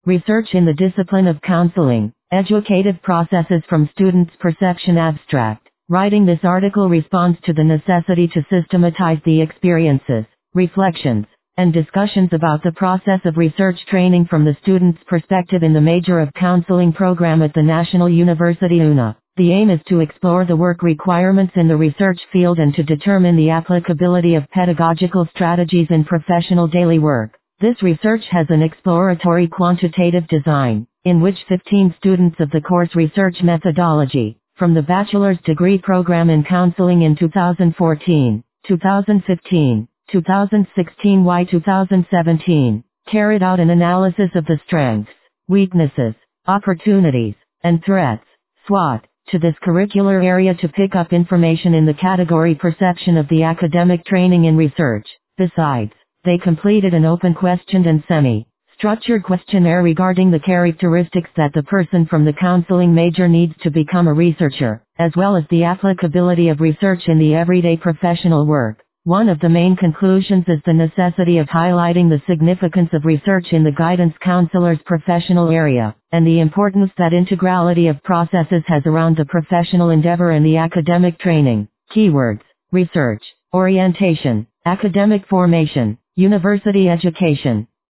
Research in the discipline of counseling, educative processes from students' perception abstract. Writing this article responds to the necessity to systematize the experiences, reflections, and discussions about the process of research training from the student's perspective in the Major of Counseling program at the National University UNA. The aim is to explore the work requirements in the research field and to determine the applicability of pedagogical strategies in professional daily work. This research has an exploratory quantitative design, in which 15 students of the course Research Methodology, from the bachelor's degree program in counseling in 2014, 2015, 2016 2017, carried out an analysis of the strengths, weaknesses, opportunities, and threats, SWOT, to this curricular area to pick up information in the category perception of the academic training in research. Besides, they completed an open question and semi-structured questionnaire regarding the characteristics that the person from the counseling major needs to become a researcher, as well as the applicability of research in the everyday professional work. One of the main conclusions is the necessity of highlighting the significance of research in the guidance counselor's professional area, and the importance that integrality of processes has around the professional endeavor and the academic training. Keywords: research, orientation, academic formation, university education,